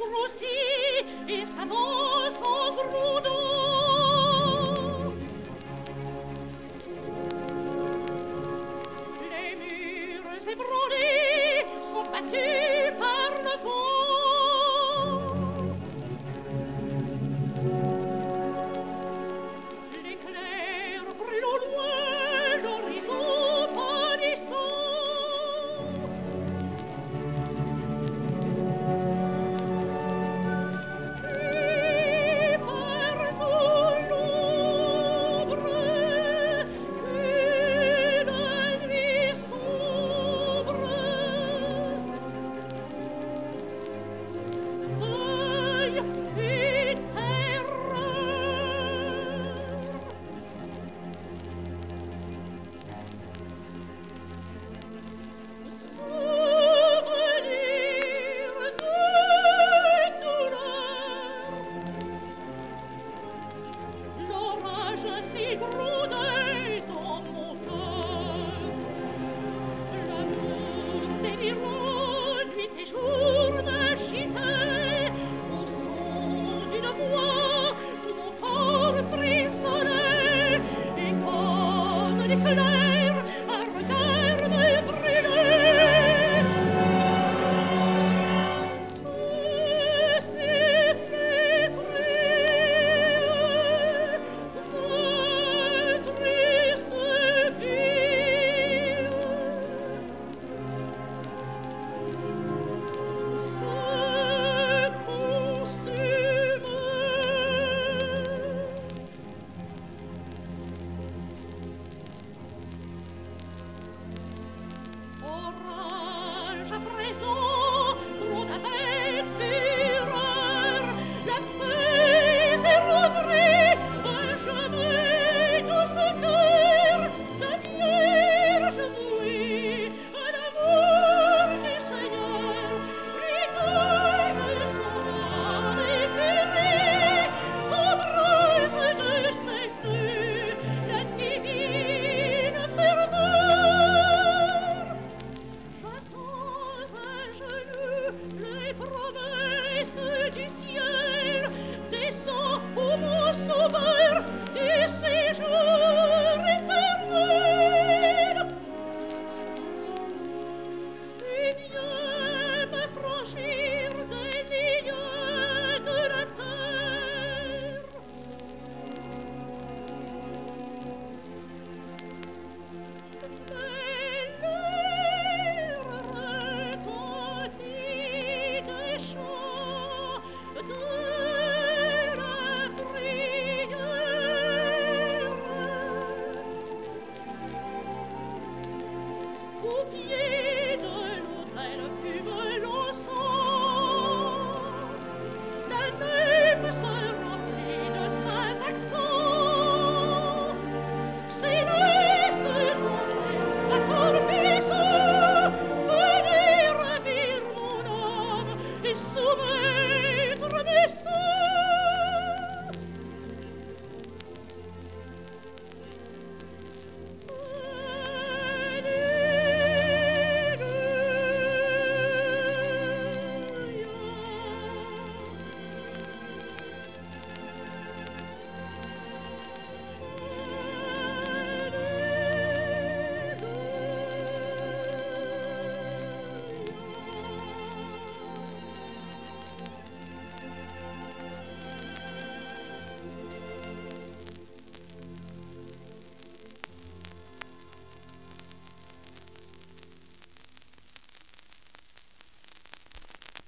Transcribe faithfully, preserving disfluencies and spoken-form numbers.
grossit et s'avance en grondant. Les murs ébranlés sont battus par le vent. L'éclair brûle au loin l'horizon pâlissant. Et partout l'ombre et la nuit sombre. Deuil et terreur. Souvenir de douleur. L'orage si grondait dans mon cœur. L'amour délirant, nuit et jour m'agitait. Au son d'une voix, tout mon corps frissonnait. Et comme l'éclair